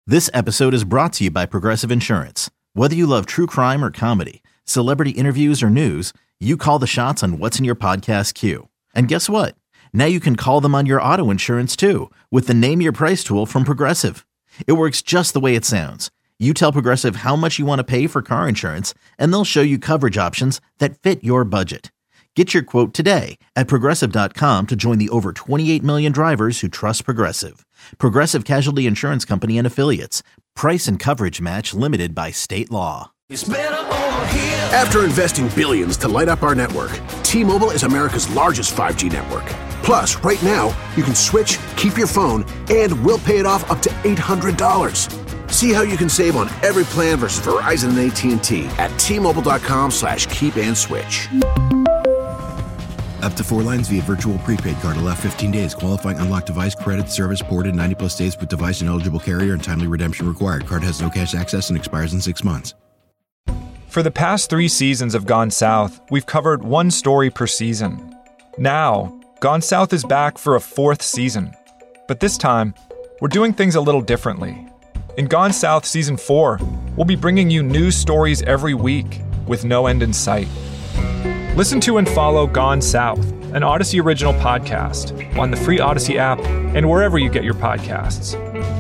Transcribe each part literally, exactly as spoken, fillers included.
This episode is brought to you by Progressive Insurance. Whether you love true crime or comedy, celebrity interviews or news, you call the shots on what's in your podcast queue. And guess what? Now you can call them on your auto insurance too with the Name Your Price tool from Progressive. It works just the way it sounds. You tell Progressive how much you want to pay for car insurance, and they'll show you coverage options that fit your budget. Get your quote today at Progressive dot com to join the over twenty-eight million drivers who trust Progressive. Progressive Casualty Insurance Company and Affiliates. Price and coverage match limited by state law. It's better over here. After investing billions to light up our network, T-Mobile is America's largest five G network. Plus, right now, you can switch, keep your phone, and we'll pay it off up to eight hundred dollars. See how you can save on every plan versus Verizon and A T and T at T-Mobile.com slash keep and switch. Up to four lines via virtual prepaid card. Allow fifteen days. Qualifying unlocked device credit service ported ninety plus days with device and eligible carrier and timely redemption required. Card has no cash access and expires in six months. For the past three seasons of Gone South, we've covered one story per season. Now, Gone South is back for a fourth season. But this time, we're doing things a little differently. In Gone South Season four, we'll be bringing you new stories every week with no end in sight. Listen to and follow Gone South, an Odyssey original podcast, on the free Odyssey app and wherever you get your podcasts.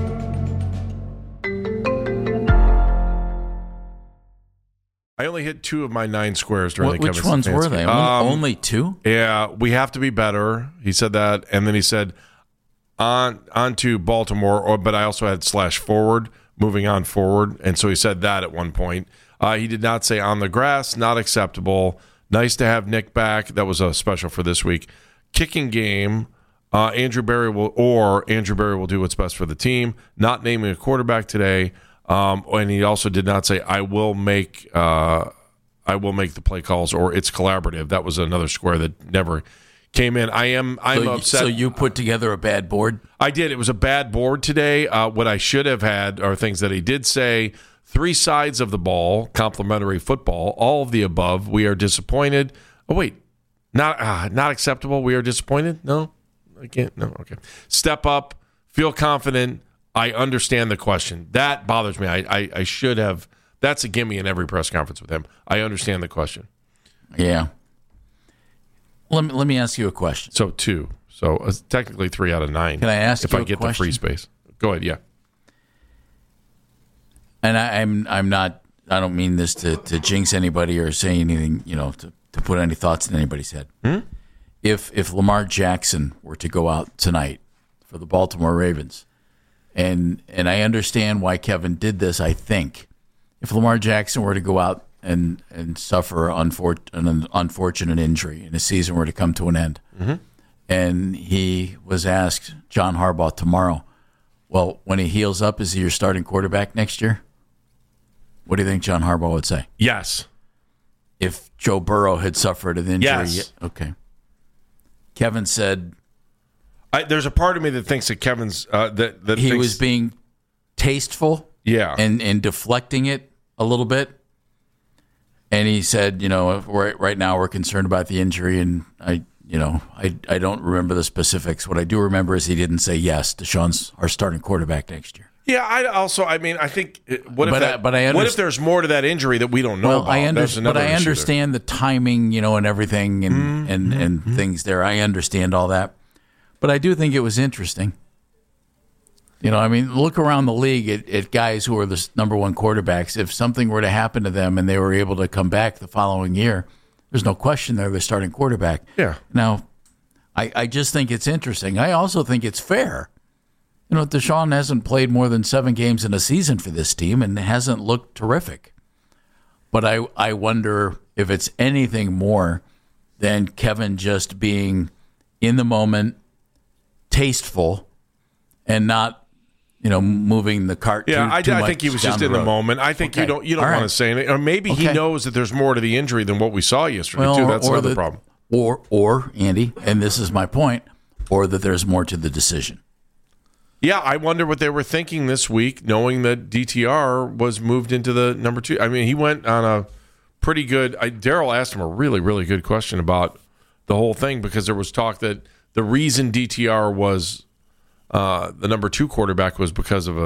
I only hit two of my nine squares during what, the Which Kevin ones Stefanski. were they? Only, Um, only two? Yeah, we have to be better. He said that, and then he said on on to Baltimore, or but I also had slash forward, moving on forward, and so he said that at one point. Uh, he did not say on the grass, not acceptable. Nice to have Nick back. That was a special for this week. Kicking game, uh, Andrew Berry will or Andrew Berry will do what's best for the team. Not naming a quarterback today, um, and he also did not say I will make uh, I will make the play calls or it's collaborative. That was another square that never came in. I am I'm so, upset. So you put together a bad board? I did. It was a bad board today. Uh, what I should have had are things that he did say. Three sides of the ball, complimentary football, all of the above. We are disappointed. Oh, wait. Not uh, not acceptable. We are disappointed? No? I can't. No? Okay. Step up. Feel confident. I understand the question. That bothers me. I, I, I should have. That's a gimme in every press conference with him. I understand the question. Yeah. Let me, let me ask you a question. So two. So uh, technically three out of nine. Can I ask if you I a get question? the free space? Go ahead. Yeah. And I, I'm I'm not I don't mean this to, to jinx anybody or say anything, you know, to, to put any thoughts in anybody's head. Hmm? If if Lamar Jackson were to go out tonight for the Baltimore Ravens, and and I understand why Kevin did this, I think if Lamar Jackson were to go out and and suffer unfor- an unfortunate injury and his season were to come to an end, mm-hmm. and he was asked, John Harbaugh tomorrow, well, when he heals up, is he your starting quarterback next year? What do you think John Harbaugh would say? Yes. If Joe Burrow had suffered an injury. Yes. Okay. Kevin said I, there's a part of me that thinks that Kevin's uh, that that he thinks, was being tasteful, yeah, and and deflecting it a little bit. And he said, you know, right right now we're concerned about the injury, and I, you know, I I don't remember the specifics. What I do remember is he didn't say yes, Deshaun's our starting quarterback next year. Yeah, I also, I mean, I think what if But that, I- but I what underst- if there's more to that injury that we don't know Well, about? I under- That's but another I issue understand the timing, you know, and everything, and Mm-hmm. and, and Mm-hmm. things there. I understand all that, but I do think it was interesting. You know, I mean, look around the league at, at guys who are the number one quarterbacks. If something were to happen to them and they were able to come back the following year, there's no question they're the starting quarterback. Yeah. Now, I, I just think it's interesting. I also think it's fair. You know, Deshaun hasn't played more than seven games in a season for this team and hasn't looked terrific. But I, I wonder if it's anything more than Kevin just being in the moment, tasteful, and not, you know, moving the cart. Yeah, too, I, too I much think he was down just in road. the moment. I think Okay. you don't you don't All want right. to say anything, or maybe he Okay. knows that there's more to the injury than what we saw yesterday Well, too. or- That's or another the- problem. Or, or Andy, and this is my point, or that there's more to the decision. Yeah, I wonder what they were thinking this week, knowing that D T R was moved into the number two. I mean, he went on a pretty good. I, Daryl asked him a really, really good question about the whole thing, because there was talk that the reason D T R was uh, the number two quarterback was because of a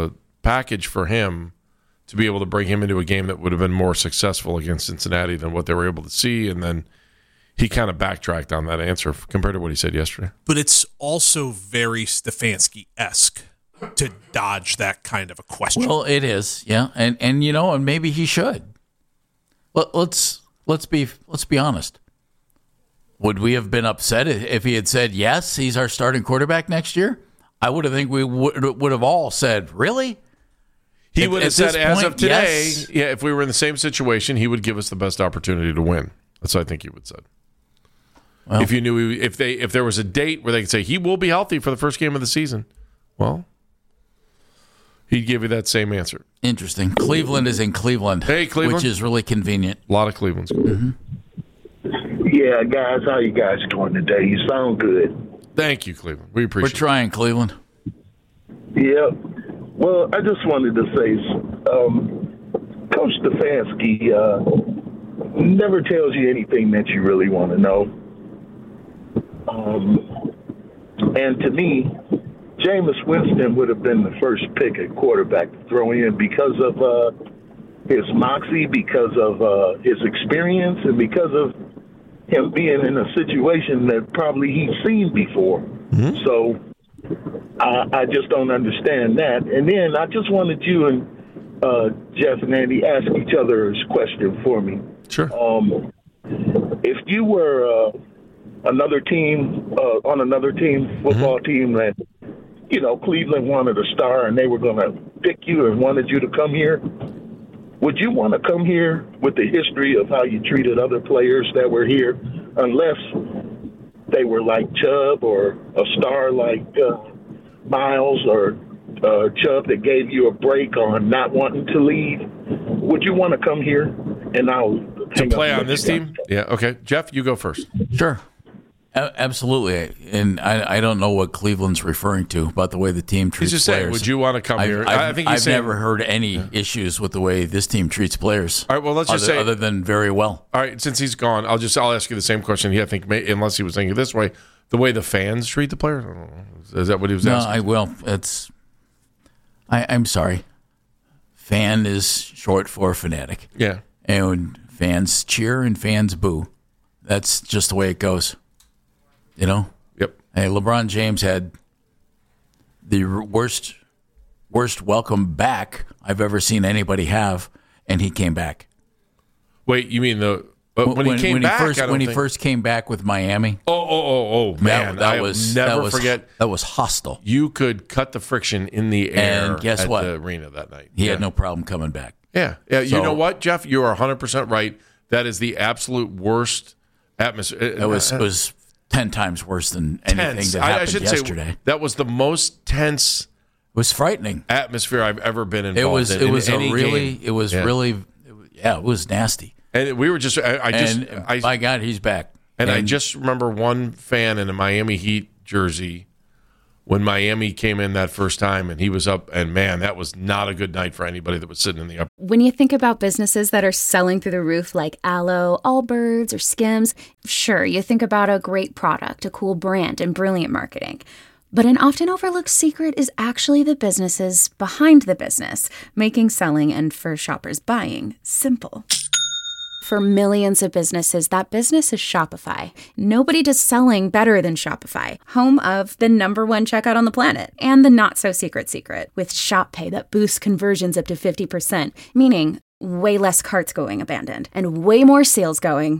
package for him to be able to bring him into a game that would have been more successful against Cincinnati than what they were able to see. And then he kind of backtracked on that answer compared to what he said yesterday. But it's also very Stefanski-esque to dodge that kind of a question. Well, it is, yeah, and and you know, and maybe he should. Well, let's let's be let's be honest. Would we have been upset if he had said yes, he's our starting quarterback next year? I would have think we would would have all said, really? He At- would have at said, this as point, of today, yes. yeah, if we were in the same situation, he would give us the best opportunity to win. That's what I think he would have said. Well, if you knew, he, if they, if there was a date where they could say he will be healthy for the first game of the season, well, he'd give you that same answer. Interesting. Cleveland is in Cleveland. Hey, Cleveland. Which is really convenient. A lot of Cleveland's. Mm-hmm. Yeah, guys, how you guys doing today? You sound good. Thank you, Cleveland. We We're appreciate trying, Cleveland. Yeah. Well, I just wanted to say, um, Coach Stefanski uh, never tells you anything that you really want to know. Um, and to me, Jameis Winston would have been the first pick at quarterback to throw in because of uh, his moxie, because of uh, his experience, and because of him being in a situation that probably he's seen before. Mm-hmm. So I, I just don't understand that. And then I just wanted you and uh, Jeff and Andy ask each other's question for me. Sure. Um, if you were uh, another team, uh, on another team, football mm-hmm. team that, you know, Cleveland wanted a star and they were going to pick you and wanted you to come here, would you want to come here with the history of how you treated other players that were here, unless they were like Chubb or a star like uh, Miles or uh, Chubb that gave you a break on not wanting to leave? Would you want to come here? And I'll to play on this team? Yeah, okay. Jeff, you go first. Sure. A- absolutely. And I, I don't know what Cleveland's referring to about the way the team treats He's just players. saying, would you want to come I've, here? I've, I think he's I've saying, never heard any yeah. issues with the way this team treats players. All right, well, let's just other, say. Other than very well. All right, since he's gone, I'll just I'll ask you the same question. He, I think, may, unless he was thinking this way, the way the fans treat the players? I don't know. Is that what he was no, asking? No, I will. It's. I, I'm sorry. Fan is short for fanatic. Yeah. And fans cheer and fans boo. That's just the way it goes. You know? Yep. Hey, LeBron James had the worst worst welcome back I've ever seen anybody have, and he came back. Wait, you mean the uh, when, when he came when back? He first, I don't when he think... first came back with Miami. Oh, oh, oh, oh, man! That, that I was never that was, forget. That was hostile. You could cut the friction in the air and guess at what? the arena that night. He yeah. had no problem coming back. Yeah, yeah. So, you know what, Jeff? You are one hundred percent right. That is the absolute worst atmosphere. It was it was ten times worse than anything tense. that happened I, I should yesterday. Say that was the most tense. It was frightening Atmosphere I've ever been involved it was, in. It was in a any really. game. It was yeah. really. It was, yeah, it was nasty. And we were just. I, I just. And I, by God, he's back. And, and I just remember one fan in a Miami Heat jersey when Miami came in that first time, and he was up. And man, that was not a good night for anybody that was sitting in the upper. When you think about businesses that are selling through the roof, like Aloe, Allbirds, or Skims, sure, you think about a great product, a cool brand, and brilliant marketing. But an often overlooked secret is actually the businesses behind the business, making selling and, for shoppers, buying simple. For millions of businesses, that business is Shopify. Nobody does selling better than Shopify, home of the number one checkout on the planet, and the not-so-secret secret, with Shop Pay that boosts conversions up to fifty percent, meaning way less carts going abandoned, and way more sales going.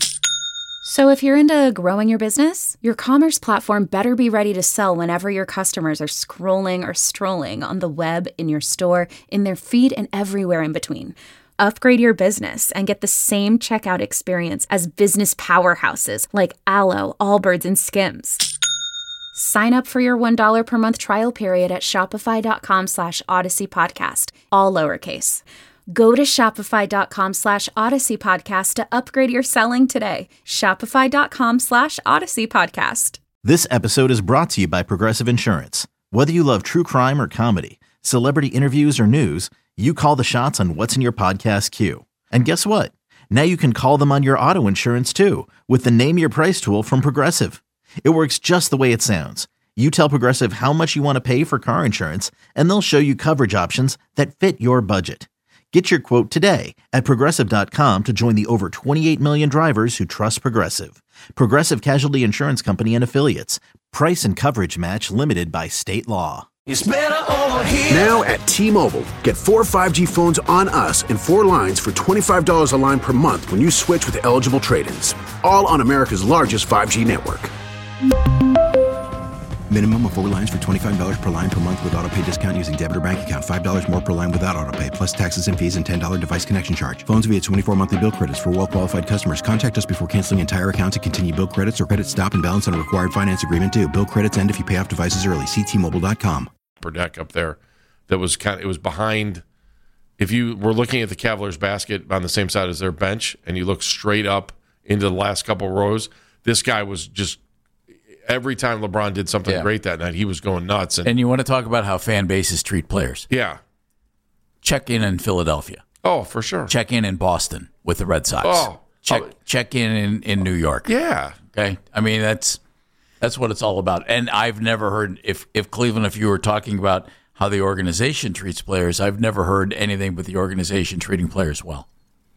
So if you're into growing your business, your commerce platform better be ready to sell whenever your customers are scrolling or strolling on the web, in your store, in their feed, and everywhere in between. Upgrade your business and get the same checkout experience as business powerhouses like Aloe, Allbirds, and Skims. Sign up for your one dollar per month trial period at shopify.com slash Odyssey Podcast, all lowercase. Go to shopify.com slash Odyssey Podcast to upgrade your selling today. Shopify.com slash Odyssey Podcast. This episode is brought to you by Progressive Insurance. Whether you love true crime or comedy, celebrity interviews or news, you call the shots on what's in your podcast queue. And guess what? Now you can call them on your auto insurance too with the Name Your Price tool from Progressive. It works just the way it sounds. You tell Progressive how much you want to pay for car insurance, and they'll show you coverage options that fit your budget. Get your quote today at Progressive dot com to join the over twenty-eight million drivers who trust Progressive. Progressive Casualty Insurance Company and Affiliates. Price and coverage match limited by state law. It's better over here. Now at T-Mobile, get four five G phones on us and four lines for twenty-five dollars a line per month when you switch with eligible trade-ins. All on America's largest five G network. Minimum of four lines for twenty-five dollars per line per month with autopay discount using debit or bank account. five dollars more per line without autopay, plus taxes and fees and ten dollars device connection charge. Phones via twenty-four monthly bill credits for well-qualified customers. Contact us before canceling entire account to continue bill credits or credit stop and balance on a required finance agreement due. Bill credits end if you pay off devices early. See T Mobile dot com. Upper deck up there that was kind of, it was behind. If you were looking at the Cavaliers basket on the same side as their bench and you look straight up into the last couple rows, this guy was just every time LeBron did something Yeah. great that night, he was going nuts. And, And you want to talk about how fan bases treat players. yeah. Check in in Philadelphia. Oh, for sure. Check in in Boston with the Red Sox. Oh. check Oh. check in, in in New York. Yeah. Okay. I mean, that's that's what it's all about. And I've never heard if if Cleveland, if you were talking about how the organization treats players, I've never heard anything but the organization treating players well.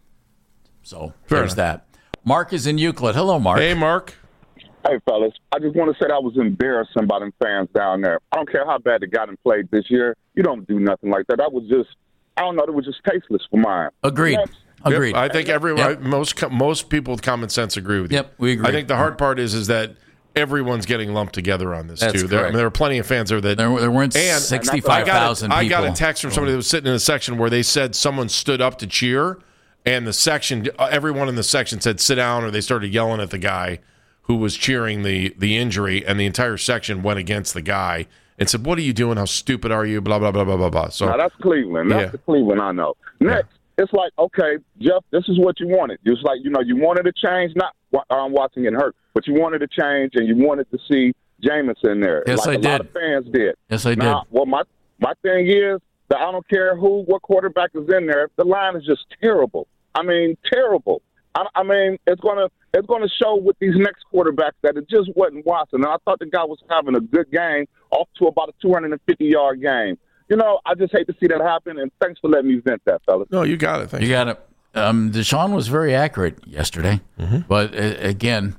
So Fair there's enough. that. Mark is in Euclid. Hello, Mark. Hey, Mark. Hey, fellas, I just want to say that was embarrassing by them fans down there. I don't care how bad the guy done played this year. You don't do nothing like that. That was just, I don't know, it was just tasteless for mine. Agreed. Next. Agreed. Yep, I think everyone, Yep. most most people with common sense agree with you. Yep, we agree. I think the hard part is is that everyone's getting lumped together on this That's too. There, I correct. mean, there are plenty of fans there that There, there weren't and sixty-five thousand I people. got a text from somebody that was sitting in a section where they said someone stood up to cheer, and the section, everyone in the section said sit down, or they started yelling at the guy who was cheering the the injury, and the entire section went against the guy and said, "What are you doing? How stupid are you?" Blah blah blah blah blah blah. So Now, that's Cleveland. That's Yeah. the Cleveland I know. Next, it's like, okay, Jeff, this is what you wanted. It's like, you know, you wanted to change, not um, watching it hurt, but you wanted to change, and you wanted to see Jamison there. Yes, like I a did. lot of fans did. Yes, I did. Now, well, my, my thing is that I don't care who, what quarterback is in there. The line is just terrible. I mean, terrible. I, I mean, it's gonna it's gonna show with these next quarterbacks that it just wasn't Watson. And I thought the guy was having a good game, off to about a two hundred fifty yard game. You know, I just hate to see that happen. And thanks for letting me vent that, fellas. no, you got it. Thank You you. got it. Um, Deshaun was very accurate yesterday, Mm-hmm. but uh, again,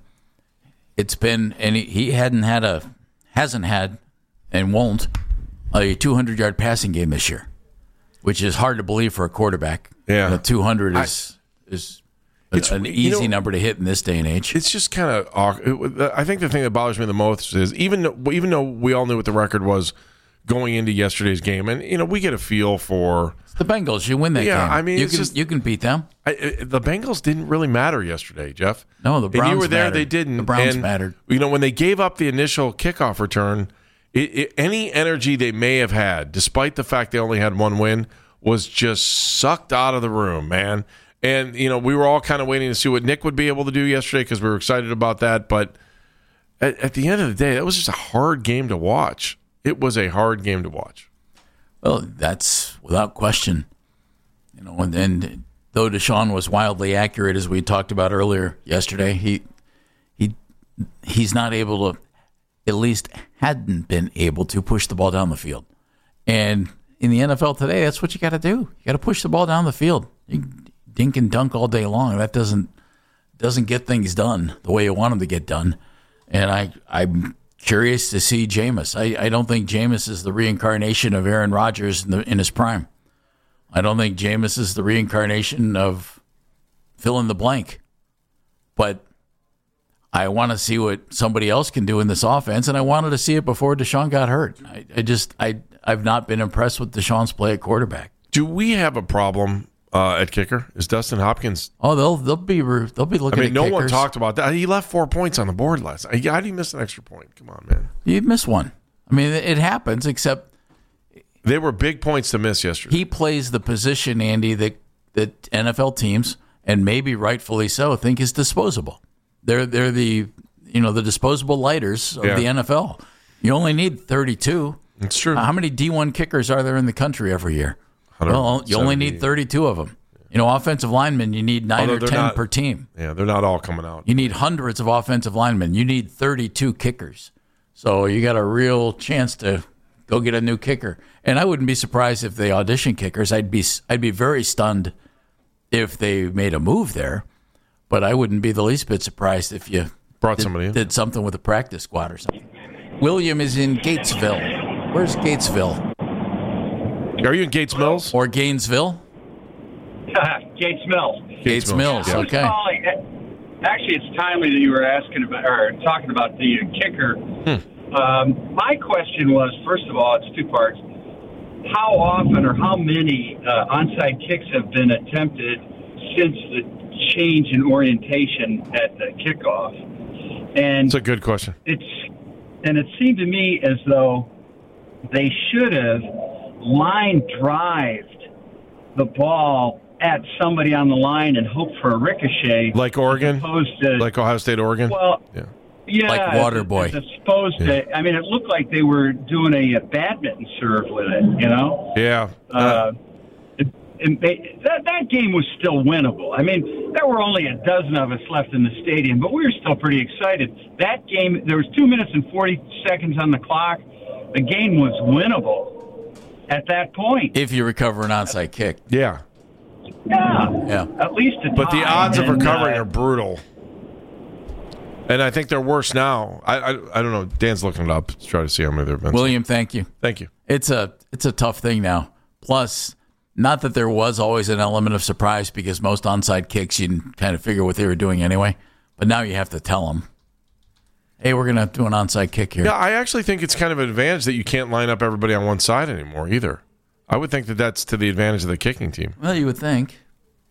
it's been and he, he hadn't had a hasn't had and won't a two hundred yard passing game this year, which is hard to believe for a quarterback. Yeah. the two hundred is is It's- an you easy know- number to hit in this day and age. It's just kind of awkward. I think the thing that bothers me the most is even though, even though we all knew what the record was going into yesterday's game, and you know we get a feel for The Bengals, you win that Yeah, game. I mean, you it's can just- you can beat them. I, I- the Bengals didn't really matter yesterday, Jeff. No, the And you Browns were there; mattered. they didn't. The Browns And, mattered. You know, when they gave up the initial kickoff return, it, it, any energy they may have had, despite the fact they only had one win, was just sucked out of the room, man. And you know, we were all kind of waiting to see what Nick would be able to do yesterday because we were excited about that. But at, at the end of the day, that was just a hard game to watch. It was a hard game to watch. Well, that's without question. You know, and, and though Deshaun was wildly accurate, as we talked about earlier yesterday, he he he's not able to, at least hadn't been able to push the ball down the field. And in the N F L today, that's what you got to do. You got to push the ball down the field. You can dink and dunk all day long. That doesn't doesn't get things done the way you want them to get done. And I I'm curious to see Jameis. I, I don't think Jameis is the reincarnation of Aaron Rodgers in, the, in his prime. I don't think Jameis is the reincarnation of fill in the blank. But I want to see what somebody else can do in this offense, and I wanted to see it before Deshaun got hurt. I, I just I I've not been impressed with Deshaun's play at quarterback. Do we have a problem uh, at kicker? Is Dustin Hopkins? Oh, they'll they'll be they'll be I looking. mean, at no kickers. one talked about that. He left four points on the board last night. How do you miss an extra point? Come on, man. You miss one. I mean, it happens. Except They were big points to miss yesterday. he plays the position, Andy, that that N F L teams, and maybe rightfully so, think is disposable. They're they're the you know the disposable lighters of Yeah. the N F L. You only need thirty-two. It's true. How many D one kickers are there in the country every year? Well, you only need seventy. thirty-two of them. You know, offensive linemen, you need nine Although or they're ten not- per team. Yeah, they're not all coming out. You need hundreds of offensive linemen. You need thirty-two kickers. So you got a real chance to go get a new kicker. And I wouldn't be surprised if they audition kickers. I'd be I'd be very stunned if they made a move there. But I wouldn't be the least bit surprised if you brought did, somebody in. did something with a practice squad or something. William is in Gatesville. Where's Gatesville? Are you in Gates Mills? Or Gainesville? Gates Mills. Gates, Gates Mills, Mills, okay. Calling. Actually, it's timely that you were asking about or talking about the kicker. Hmm. Um, my question was, first of all, it's two parts. How often or how many uh, onside kicks have been attempted since the change in orientation at the kickoff? And That's a good question. It's and it seemed to me as though they should have line drived the ball at somebody on the line and hope for a ricochet. Like Oregon? Opposed to, like Ohio State, Oregon? Well, yeah. Yeah, like Waterboy. As, as opposed yeah. to, I mean, it looked like they were doing a, a badminton serve with it, you know? Yeah. Uh, uh, it, it, they, that, that game was still winnable. I mean, there were only a dozen of us left in the stadium, but we were still pretty excited. That game, there was two minutes and forty seconds on the clock. The game was winnable at that point. If you recover an onside kick. Yeah. Yeah. Yeah. At least a But the tie. odds of And, recovering uh, are brutal. And I think they're worse now. I, I I don't know. Dan's looking it up to try to see how many there have been. William, thank you. Thank you. It's a it's a tough thing now. Plus, not that there was always an element of surprise because most onside kicks you can kind of figure what they were doing anyway. But now you have to tell them, hey, we're going to do an onside kick here. Yeah, I actually think it's kind of an advantage that you can't line up everybody on one side anymore either. I would think that that's to the advantage of the kicking team. Well, you would think.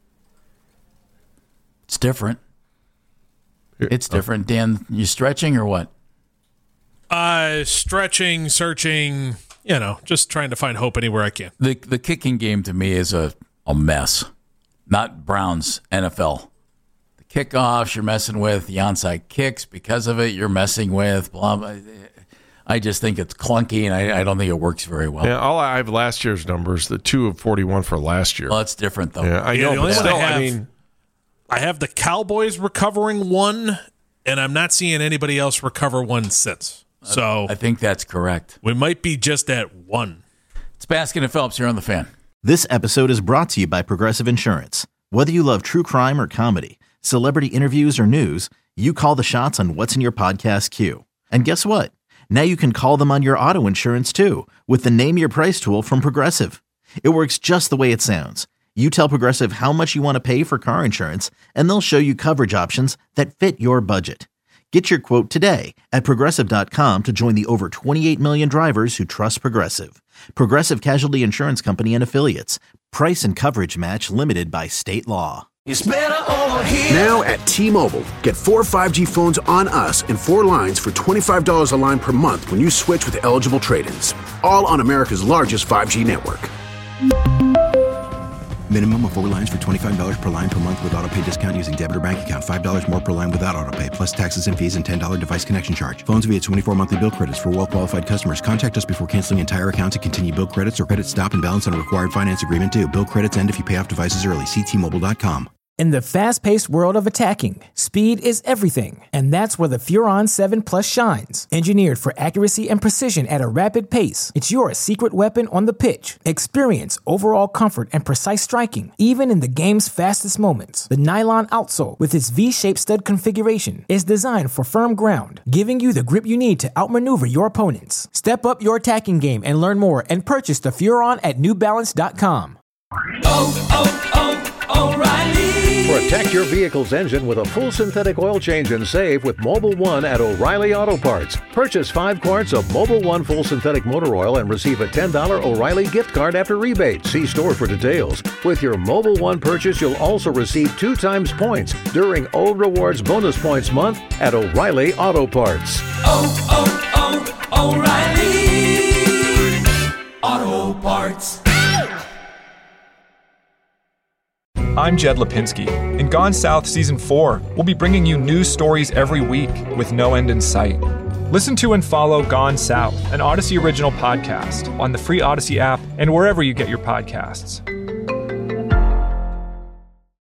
It's different. It's different. Dan, you stretching or what? Uh, stretching, searching, you know, just trying to find hope anywhere I can. The the kicking game to me is a, a mess. Not Browns N F L. The kickoffs you're messing with, the onside kicks because of it you're messing with. Blah, blah. I just think it's clunky, and I, I don't think it works very well. Yeah, all I have last year's numbers, the two of forty-one for last year. Well, that's different, though. Yeah, I Yeah, know, the but only one still, I I, have- mean, I have the Cowboys recovering one, and I'm not seeing anybody else recover one since. So I think that's correct. we might be just at one. It's Baskin and Phelps here on The Fan. This episode is brought to you by Progressive Insurance. Whether you love true crime or comedy, celebrity interviews or news, you call the shots on what's in your podcast queue. And guess what? Now you can call them on your auto insurance too with the Name Your Price tool from Progressive. It works just the way it sounds. You tell Progressive how much you want to pay for car insurance, and they'll show you coverage options that fit your budget. Get your quote today at Progressive dot com to join the over twenty-eight million drivers who trust Progressive. Progressive Casualty Insurance Company and Affiliates. Price and coverage match limited by state law. It's better over here. Now at T-Mobile, get four five G phones on us and four lines for twenty-five dollars a line per month when you switch with eligible trade-ins. All on America's largest five G network. Minimum of four lines for twenty-five dollars per line per month with auto pay discount using debit or bank account. five dollars more per line without auto pay, plus taxes and fees and ten dollars device connection charge. Phones via twenty-four monthly bill credits for well-qualified customers. Contact us before canceling entire account to continue bill credits or credit stop and balance on a required finance agreement due. Bill credits end if you pay off devices early. See T Mobile dot com. In the fast-paced world of attacking, speed is everything, and that's where the Furon seven Plus shines. Engineered for accuracy and precision at a rapid pace, it's your secret weapon on the pitch. Experience overall comfort and precise striking, even in the game's fastest moments. The nylon outsole, with its V-shaped stud configuration, is designed for firm ground, giving you the grip you need to outmaneuver your opponents. Step up your attacking game and learn more and purchase the Furon at New Balance dot com. Oh, oh, oh, O'Reilly! Protect your vehicle's engine with a full synthetic oil change and save with Mobil one at O'Reilly Auto Parts. Purchase five quarts of Mobil one full synthetic motor oil and receive a ten dollars O'Reilly gift card after rebate. See store for details. With your Mobil one purchase, you'll also receive two times points during O Rewards Bonus Points Month at O'Reilly Auto Parts. Oh, oh, oh, O'Reilly Auto Parts. I'm Jed Lipinski. In Gone South Season four, we'll be bringing you news stories every week with no end in sight. Listen to and follow Gone South, an Odyssey original podcast, on the free Odyssey app and wherever you get your podcasts.